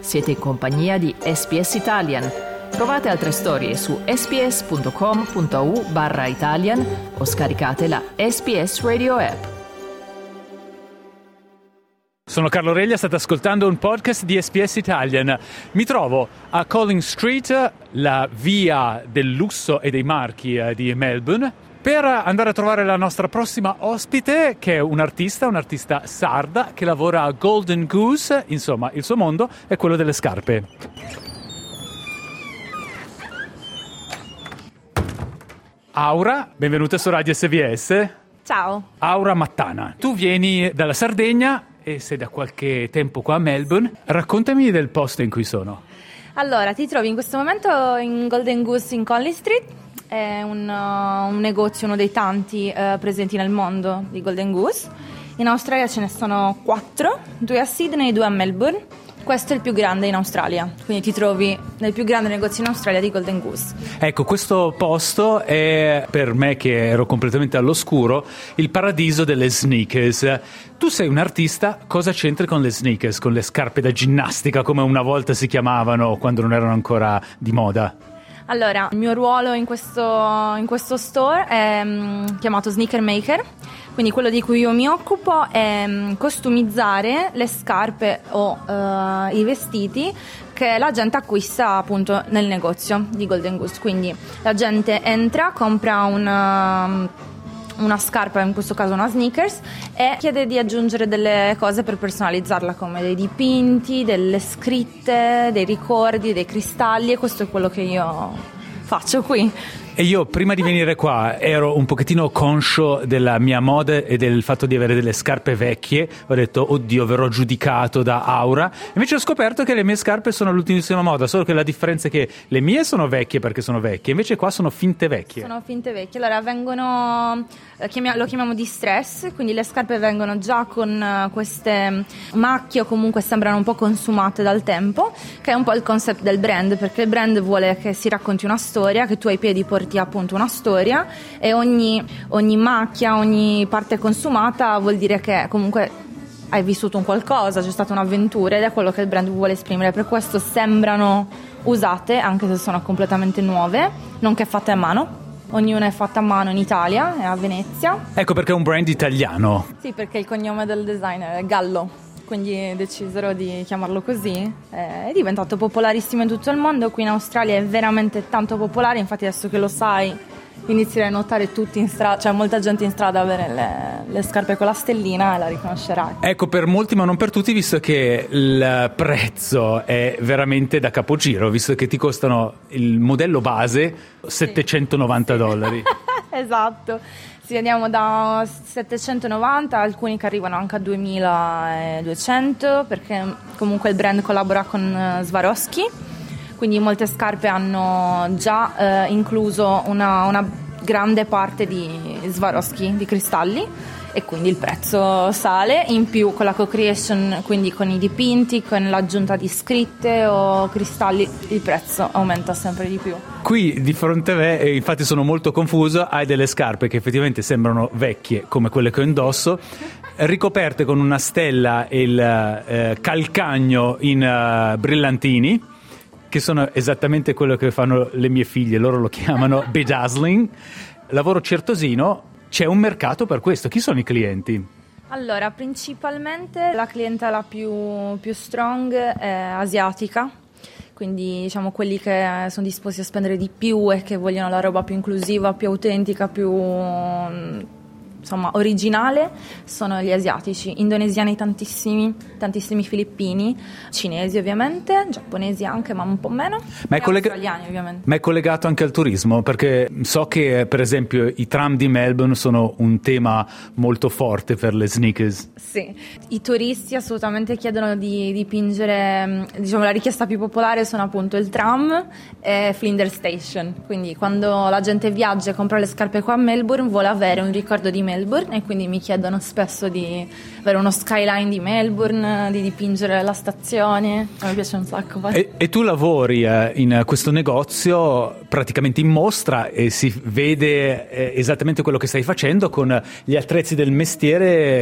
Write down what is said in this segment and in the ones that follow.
Siete in compagnia di SPS Italian. Trovate altre storie su sps.com.au/Italian o scaricate la SPS Radio app. Sono Carlo Reglia, state ascoltando un podcast di SPS Italian. Mi trovo a Collins Street, la via del lusso e dei marchi di Melbourne, per andare a trovare la nostra prossima ospite, che è un'artista sarda che lavora a Golden Goose. Insomma, il suo mondo è quello delle scarpe. Aura, benvenuta su Radio SBS. Ciao. Aura Mattana, tu vieni dalla Sardegna e sei da qualche tempo qua a Melbourne. Raccontami del posto in cui sono. Allora, ti trovi in questo momento in Golden Goose in Collins Street. È un negozio, uno dei tanti presenti nel mondo di Golden Goose. In Australia ce ne sono 4, 2 a Sydney e 2 a Melbourne. Questo è il più grande in Australia, quindi ti trovi nel più grande negozio in Australia di Golden Goose. Ecco, questo posto è, per me che ero completamente all'oscuro, il paradiso delle sneakers. Tu sei un artista, cosa c'entri con le sneakers, con le scarpe da ginnastica, come una volta si chiamavano quando non erano ancora di moda? Allora, il mio ruolo in questo store è chiamato Sneaker Maker, quindi quello di cui io mi occupo è costumizzare le scarpe o i vestiti che la gente acquista appunto nel negozio di Golden Goose. Quindi la gente entra, compra una scarpa, in questo caso una sneakers, e chiede di aggiungere delle cose per personalizzarla, come dei dipinti, delle scritte, dei ricordi, dei cristalli, e questo è quello che io faccio qui. E io prima di venire qua ero un pochettino conscio della mia moda e del fatto di avere delle scarpe vecchie. Ho detto, oddio, verrò giudicato da Aura. Invece ho scoperto che le mie scarpe sono l'ultimissima moda, solo che la differenza è che le mie sono vecchie perché sono vecchie, invece qua sono finte vecchie. Sono finte vecchie, allora vengono, lo chiamiamo distress, quindi le scarpe vengono già con queste macchie o comunque sembrano un po' consumate dal tempo, che è un po' il concept del brand, perché il brand vuole che si racconti una storia, che tu ai piedi porti appunto una storia, e ogni macchia, ogni parte consumata vuol dire che comunque hai vissuto un qualcosa, c'è stata un'avventura, ed è quello che il brand vuole esprimere. Per questo sembrano usate, anche se sono completamente nuove, nonché fatte a mano. Ognuna è fatta a mano in Italia, è a Venezia. Ecco perché è un brand italiano. Sì, perché il cognome del designer è Gallo, quindi decisero di chiamarlo così. È diventato popolarissimo in tutto il mondo. Qui in Australia è veramente tanto popolare, infatti adesso che lo sai inizierai a notare tutti in strada, cioè molta gente in strada a avere le scarpe con la stellina, e la riconoscerai. Ecco, per molti ma non per tutti, visto che il prezzo è veramente da capogiro, visto che ti costano il modello base $790. Esatto. Sì, andiamo da 790, alcuni che arrivano anche a 2200, perché comunque il brand collabora con Swarovski, quindi molte scarpe hanno già incluso una grande parte di Swarovski, di cristalli, e quindi il prezzo sale. In più con la co-creation, quindi con i dipinti, con l'aggiunta di scritte o cristalli, il prezzo aumenta sempre di più. Qui di fronte a me, e infatti sono molto confuso, hai delle scarpe che effettivamente sembrano vecchie come quelle che ho indosso, ricoperte con una stella e il calcagno in brillantini, che sono esattamente quello che fanno le mie figlie, loro lo chiamano bedazzling. Lavoro certosino, c'è un mercato per questo. Chi sono i clienti? Allora, principalmente la clientela più strong è asiatica, quindi diciamo quelli che sono disposti a spendere di più e che vogliono la roba più inclusiva, più autentica, più insomma originale, sono gli asiatici, indonesiani tantissimi filippini, cinesi ovviamente, giapponesi anche ma un po' meno, e australiani ovviamente. Ma è collegato anche al turismo, perché so che per esempio i tram di Melbourne sono un tema molto forte per le sneakers. Sì, i turisti assolutamente chiedono di dipingere, diciamo la richiesta più popolare sono appunto il tram e Flinders Station, quindi quando la gente viaggia e compra le scarpe qua a Melbourne vuole avere un ricordo di Melbourne, e quindi mi chiedono spesso di avere uno skyline di Melbourne, di dipingere la stazione. Mi piace un sacco. E tu lavori in questo negozio praticamente in mostra, e si vede esattamente quello che stai facendo con gli attrezzi del mestiere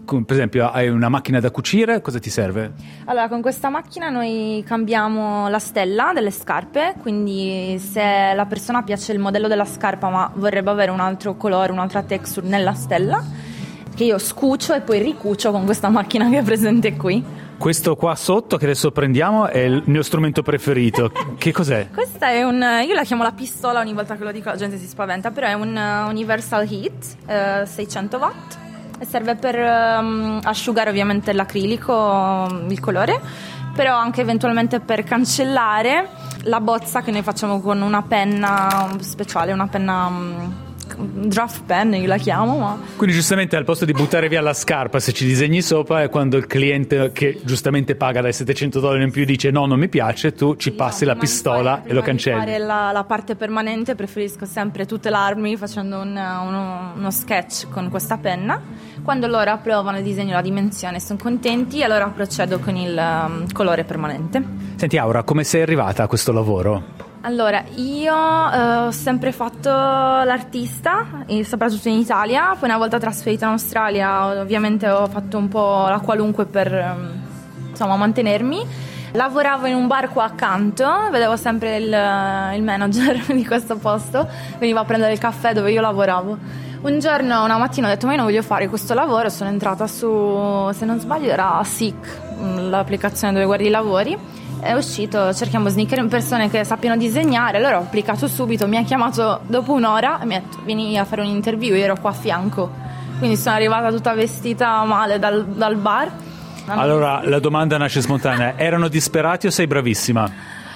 per esempio hai una macchina da cucire, cosa ti serve? Allora, con questa macchina noi cambiamo la stella delle scarpe, quindi se la persona piace il modello della scarpa ma vorrebbe avere un altro colore, un'altra texture nella stella, che io scucio e poi ricucio con questa macchina che è presente qui. Questo qua sotto che adesso prendiamo è il mio strumento preferito. Che cos'è? Questa è io la chiamo la pistola, ogni volta che lo dico la gente si spaventa, però è un Universal Heat 600 watt e serve per asciugare ovviamente l'acrilico, il colore, però anche eventualmente per cancellare la bozza che noi facciamo con una penna speciale, una penna draft pen io la chiamo, ma... Quindi giustamente al posto di buttare via la scarpa, se ci disegni sopra, è quando il cliente che giustamente paga dai $700 in più dice no, non mi piace, tu ci passi la pistola e lo cancelli. Per fare la parte permanente preferisco sempre tutelarmi facendo uno sketch con questa penna. Quando loro approvano il disegno, la dimensione, sono contenti, allora procedo con il colore permanente. Senti Aura, come sei arrivata a questo lavoro? Allora, io ho sempre fatto l'artista, soprattutto in Italia, poi una volta trasferita in Australia ovviamente ho fatto un po' la qualunque per mantenermi. Lavoravo in un bar qua accanto, vedevo sempre il manager di questo posto, veniva a prendere il caffè dove io lavoravo. Un giorno, una mattina ho detto ma io non voglio fare questo lavoro, sono entrata su, se non sbaglio era Seek, l'applicazione dove guardi i lavori. È uscito, cerchiamo sneaker, persone che sappiano disegnare, allora ho applicato subito, mi ha chiamato dopo un'ora e mi ha detto vieni a fare un interview, io ero qua a fianco, quindi sono arrivata tutta vestita male dal bar. Allora la domanda nasce spontanea, erano disperati o sei bravissima?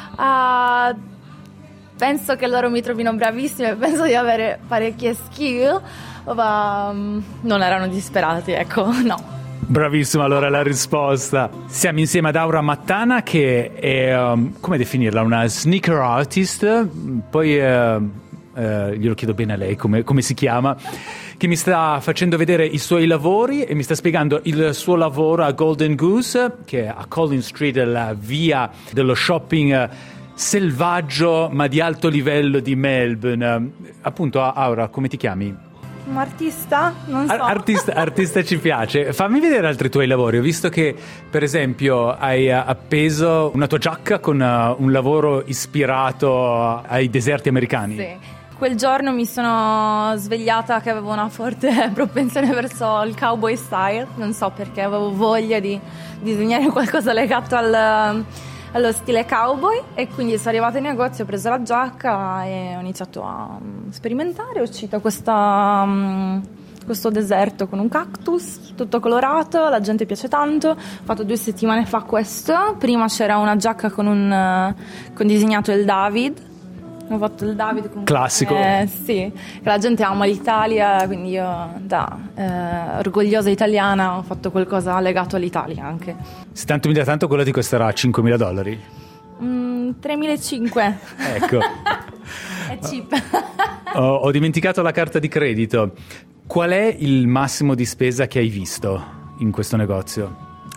Penso che loro mi trovino bravissima e penso di avere parecchie skill, ma non erano disperati, ecco, no. Bravissima, allora la risposta. Siamo insieme ad Aura Mattana che è, come definirla, una sneaker artist, poi glielo chiedo bene a lei come si chiama, che mi sta facendo vedere i suoi lavori e mi sta spiegando il suo lavoro a Golden Goose, che è a Collins Street, la via dello shopping selvaggio ma di alto livello di Melbourne. Appunto, Aura, come ti chiami? Un artista? Non so. Artista ci piace. Fammi vedere altri tuoi lavori. Ho visto che, per esempio, hai appeso una tua giacca con un lavoro ispirato ai deserti americani. Sì. Quel giorno mi sono svegliata che avevo una forte propensione verso il cowboy style. Non so perché, avevo voglia di disegnare qualcosa legato allo stile cowboy e quindi sono arrivata in negozio, ho preso la giacca e ho iniziato a sperimentare. È uscito questo deserto con un cactus tutto colorato, la gente piace tanto. Ho fatto 2 settimane fa questo. Prima c'era una giacca con disegnato il David. Ho fatto il David con classico. Sì, che la gente ama l'Italia, quindi io da orgogliosa italiana ho fatto qualcosa legato all'Italia anche. Se tanto mi dà tanto, quello ti costerà $5.000? 3.500. Ecco. È cheap. Ho dimenticato la carta di credito. Qual è il massimo di spesa che hai visto in questo negozio?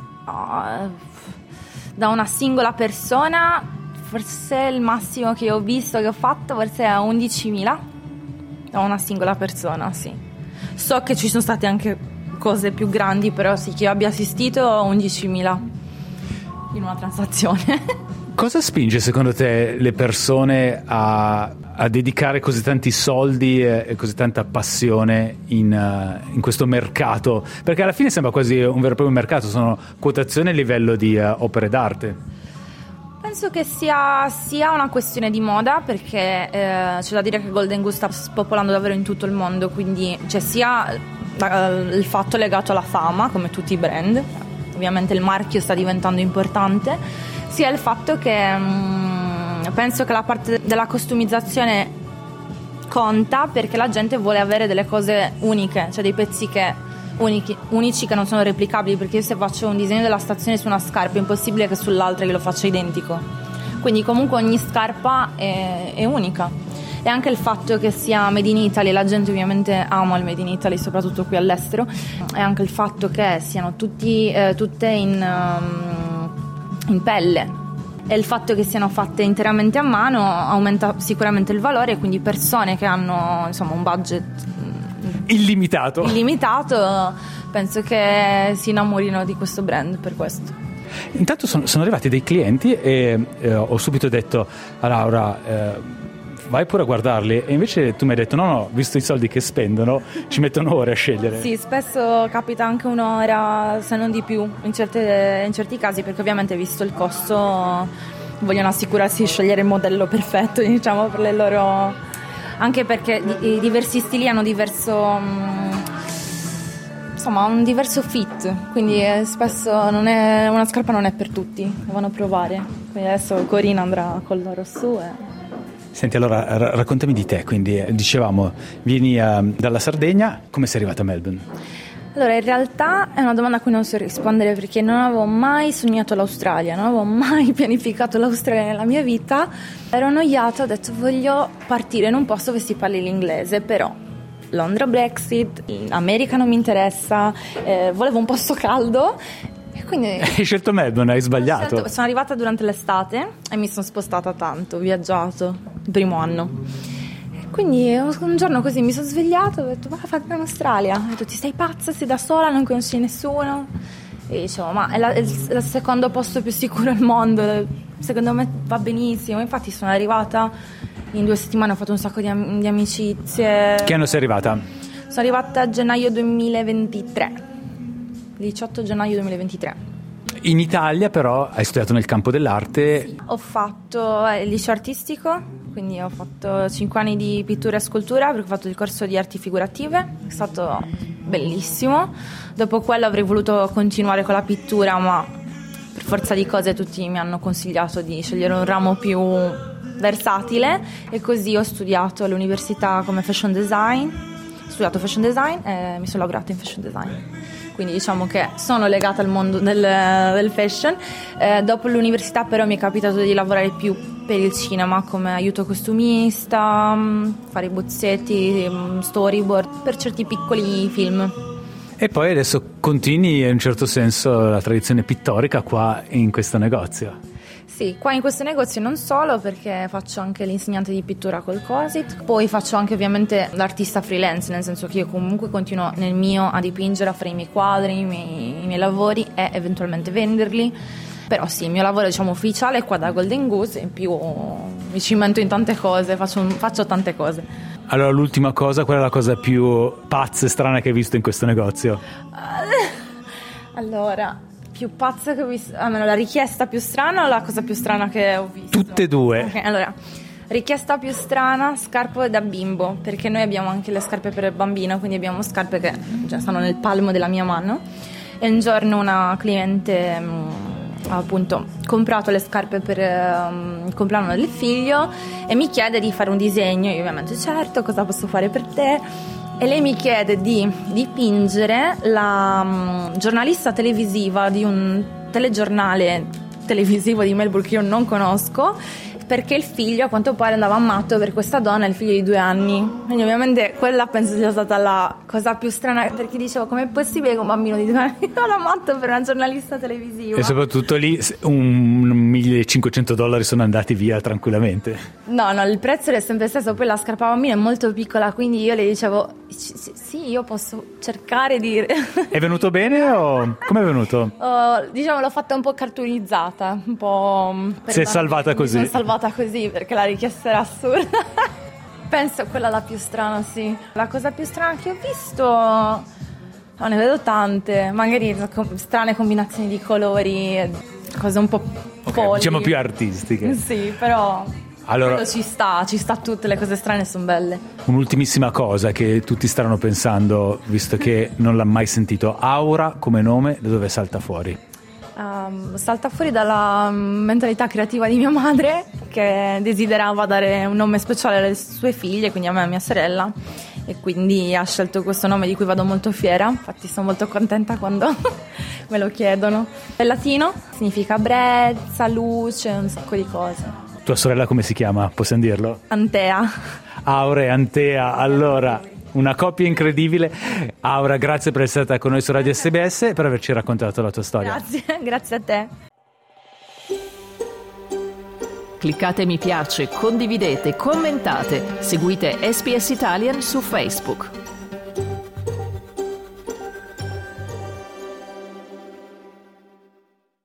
Da una singola persona forse il massimo che ho visto, che ho fatto, forse è 11.000 da una singola persona, sì. So che ci sono state anche cose più grandi, però sì, che io abbia assistito 11.000 in una transazione. Cosa spinge secondo te le persone a dedicare così tanti soldi e così tanta passione in questo mercato? Perché alla fine sembra quasi un vero e proprio mercato, sono quotazioni a livello di opere d'arte. Penso che sia una questione di moda, perché c'è da dire che Golden Goose sta spopolando davvero in tutto il mondo, quindi c'è sia il fatto legato alla fama, come tutti i brand, ovviamente il marchio sta diventando importante, sia il fatto che penso che la parte della customizzazione conta, perché la gente vuole avere delle cose uniche, cioè dei pezzi unici che non sono replicabili, perché io se faccio un disegno della stazione su una scarpa è impossibile che sull'altra glielo faccia identico, quindi comunque ogni scarpa è unica. E anche il fatto che sia made in Italy, la gente ovviamente ama il made in Italy, soprattutto qui all'estero, e anche il fatto che siano tutte in pelle e il fatto che siano fatte interamente a mano aumenta sicuramente il valore, quindi persone che hanno insomma un budget illimitato penso che si innamorino di questo brand per questo. Intanto sono arrivati dei clienti e ho subito detto a Laura vai pure a guardarli, e invece tu mi hai detto no, visto i soldi che spendono ci mettono ore a scegliere. Sì, spesso capita anche un'ora, se non di più, in certi casi, perché ovviamente visto il costo vogliono assicurarsi di scegliere il modello perfetto, diciamo, per le loro, anche perché i diversi stili hanno diverso, insomma, un diverso fit, quindi spesso una scarpa non è per tutti, devono provare. Quindi adesso Corina andrà con loro su e... Senti, allora raccontami di te. Quindi dicevamo vieni dalla Sardegna, come sei arrivata a Melbourne? Allora, in realtà è una domanda a cui non so rispondere, perché non avevo mai sognato l'Australia, non avevo mai pianificato l'Australia nella mia vita. Ero annoiata, ho detto voglio partire in un posto dove si parli l'inglese, però Londra Brexit, America non mi interessa, volevo un posto caldo. E quindi hai scelto Melbourne, hai sbagliato. Sono arrivata durante l'estate e mi sono spostata tanto, ho viaggiato il primo anno. E quindi un giorno così mi sono svegliata e ho detto vai in Australia. Ho detto ti sei pazza, sei da sola, non conosci nessuno. E dicevo ma è il secondo posto più sicuro al mondo, secondo me va benissimo. Infatti sono arrivata, in 2 settimane ho fatto un sacco di amicizie. Che anno sei arrivata? Sono arrivata a gennaio 2023. 18 gennaio 2023. In Italia però hai studiato nel campo dell'arte. Sì, ho fatto il liceo artistico, quindi ho fatto 5 anni di pittura e scultura, perché ho fatto il corso di arti figurative, è stato bellissimo. Dopo quello avrei voluto continuare con la pittura, ma per forza di cose tutti mi hanno consigliato di scegliere un ramo più versatile, e così ho studiato all'università come fashion design, ho studiato fashion design e mi sono laureata in fashion design. Quindi diciamo che sono legata al mondo del fashion. Dopo l'università però mi è capitato di lavorare più per il cinema come aiuto costumista, fare i bozzetti, storyboard per certi piccoli film. E poi adesso continui in un certo senso la tradizione pittorica qua in questo negozio. Sì, qua in questo negozio non solo, perché faccio anche l'insegnante di pittura col COSIT, poi faccio anche ovviamente l'artista freelance, nel senso che io comunque continuo nel mio a dipingere, a fare i miei quadri, i miei lavori e eventualmente venderli. Però sì, il mio lavoro diciamo ufficiale è qua da Golden Goose, in più mi cimento in tante cose, faccio tante cose. Allora l'ultima cosa, qual è la cosa più pazza e strana che hai visto in questo negozio? Allora, più pazza che ho visto, la richiesta più strana o la cosa più strana che ho visto? Tutte e due. Okay, allora, richiesta più strana, scarpe da bimbo, perché noi abbiamo anche le scarpe per il bambino, quindi abbiamo scarpe che già stanno nel palmo della mia mano. E un giorno una cliente ha appunto comprato le scarpe per il compleanno del figlio e mi chiede di fare un disegno. Io ovviamente certo, cosa posso fare per te? E lei mi chiede di dipingere la giornalista televisiva di un telegiornale televisivo di Melbourne che io non conosco, perché il figlio a quanto pare andava matto per questa donna, il figlio di 2 anni. Quindi ovviamente quella penso sia stata la cosa più strana, perché dicevo com'è possibile che un bambino di 2 anni vada matto per una giornalista televisiva. E soprattutto lì $1.500 sono andati via tranquillamente. No, il prezzo è sempre stesso, poi la scarpa bambina è molto piccola, quindi io le dicevo sì, io posso cercare di... È venuto bene o come è venuto? Diciamo l'ho fatta un po' cartonizzata, un po'... Si è salvata così? Mi sono salvata così perché la richiesta era assurda. Penso quella la più strana, sì. La cosa più strana che ho visto... No, ne vedo tante, magari strane combinazioni di colori, cose un po' folli. Diciamo più artistiche. Sì, però... Allora, ci sta tutte le cose strane, sono belle. Un'ultimissima cosa che tutti staranno pensando, visto che non l'ha mai sentito, Aura come nome, da dove salta fuori? Salta fuori dalla mentalità creativa di mia madre, che desiderava dare un nome speciale alle sue figlie, quindi a me e a mia sorella, e quindi ha scelto questo nome di cui vado molto fiera. Infatti sono molto contenta quando me lo chiedono. È latino, significa brezza, luce, un sacco di cose. Tua sorella come si chiama? Possiamo dirlo? Antea. Aura e Antea, allora una coppia incredibile. Aura, grazie per essere stata con noi su Radio SBS e per averci raccontato la tua storia. Grazie a te. Cliccate mi piace, condividete, commentate, seguite SBS Italian su Facebook.